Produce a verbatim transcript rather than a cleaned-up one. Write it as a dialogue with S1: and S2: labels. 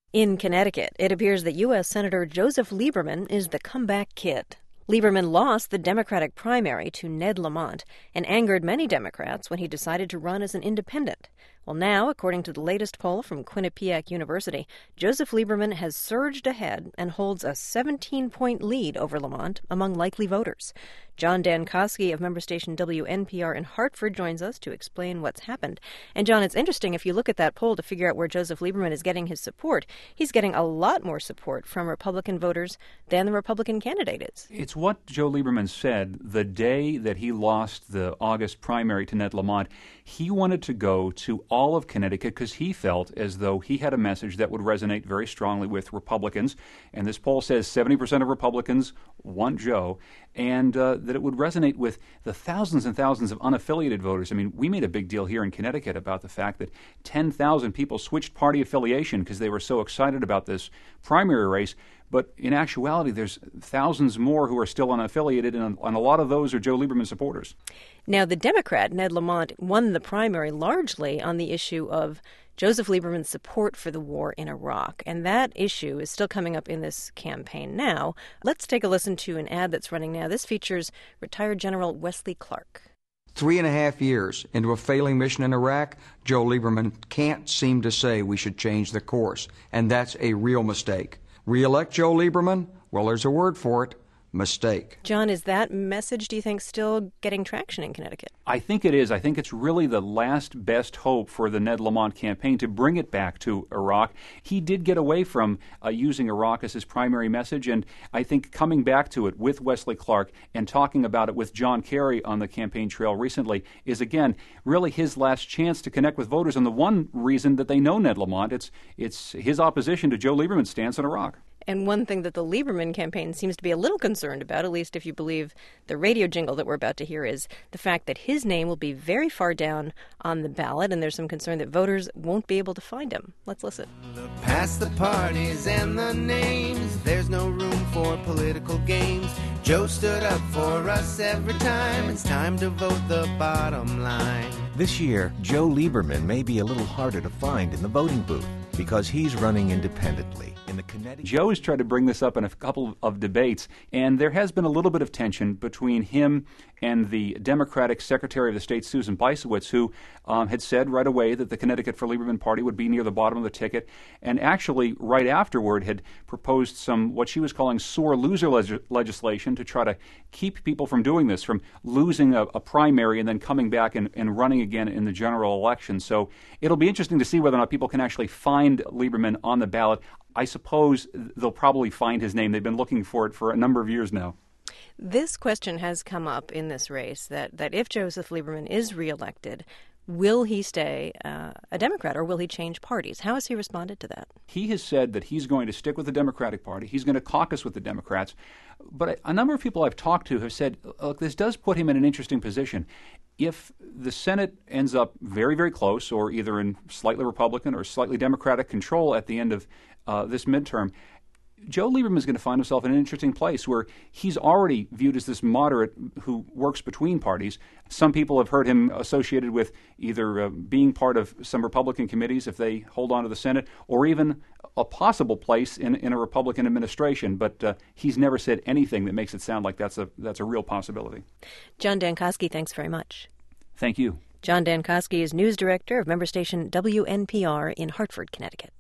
S1: In Connecticut, it appears that U S. Senator Joseph Lieberman is the comeback kid. Lieberman lost the Democratic primary to Ned Lamont and angered many Democrats when he decided to run as an independent. Well, now, according to the latest poll from Quinnipiac University, Joseph Lieberman has surged ahead and holds a seventeen-point lead over Lamont among likely voters. John Dankosky of member station W N P R in Hartford joins us to explain what's happened. And, John, it's interesting if you look at that poll to figure out where Joseph Lieberman is getting his support. He's getting a lot more support from Republican voters than the Republican candidate is.
S2: It's what Joe Lieberman said the day that he lost the August primary to Ned Lamont. He wanted to go to all of Connecticut because he felt as though he had a message that would resonate very strongly with Republicans. And this poll says seventy percent of Republicans want Joe, and uh, that it would resonate with the thousands and thousands of unaffiliated voters. I mean, we made a big deal here in Connecticut about the fact that ten thousand people switched party affiliation because they were so excited about this primary race. But in actuality, there's thousands more who are still unaffiliated, and, and a lot of those are Joe Lieberman supporters.
S1: Now, the Democrat, Ned Lamont, won the primary largely on the issue of Joseph Lieberman's support for the war in Iraq. And that issue is still coming up in this campaign now. Let's take a listen to an ad that's running now. This features retired General Wesley Clark.
S3: Three and a half years into a failing mission in Iraq, Joe Lieberman can't seem to say we should change the course. And that's a real mistake. Re-elect Joe Lieberman? Well, there's a word for it. Mistake.
S1: John, is that message, do you think, still getting traction in Connecticut?
S2: I think it is. I think it's really the last best hope for the Ned Lamont campaign to bring it back to Iraq. He did get away from uh, using Iraq as his primary message, and I think coming back to it with Wesley Clark and talking about it with John Kerry on the campaign trail recently is, again, really his last chance to connect with voters. And the one reason that they know Ned Lamont, it's, it's his opposition to Joe Lieberman's stance on Iraq.
S1: And one thing that the Lieberman campaign seems to be a little concerned about, at least if you believe the radio jingle that we're about to hear, is the fact that his name will be very far down on the ballot, and there's some concern that voters won't be able to find him. Let's listen.
S4: Past the parties and the names, there's no room for political games. Joe stood up for us every time. It's time to vote the bottom line.
S5: This year, Joe Lieberman may be a little harder to find in the voting booth because he's running independently. In the Connecticut...
S2: Joe has tried to bring this up in a couple of debates, and there has been a little bit of tension between him and the Democratic Secretary of the State, Susan Bysiewicz, who um, had said right away that the Connecticut for Lieberman party would be near the bottom of the ticket, and actually right afterward had proposed some what she was calling sore loser leg- legislation to try to keep people from doing this, from losing a, a primary and then coming back and, and running again in the general election. So it'll be interesting to see whether or not people can actually find Lieberman on the ballot. I suppose they'll probably find his name. They've been looking for it for a number of years now.
S1: This question has come up in this race, that, that if Joseph Lieberman is reelected, will he stay uh, a Democrat or will he change parties? How has he responded to that?
S2: He has said that he's going to stick with the Democratic Party. He's going to caucus with the Democrats. But a, a number of people I've talked to have said, look, this does put him in an interesting position. If the Senate ends up very, very close, or either in slightly Republican or slightly Democratic control at the end of uh, this midterm, Joe Lieberman is going to find himself in an interesting place where he's already viewed as this moderate who works between parties. Some people have heard him associated with either uh, being part of some Republican committees if they hold on to the Senate, or even a possible place in, in a Republican administration. But uh, he's never said anything that makes it sound like that's a that's a real possibility.
S1: John Dankosky, thanks very much.
S2: Thank you.
S1: John Dankosky is news director of member station W N P R in Hartford, Connecticut.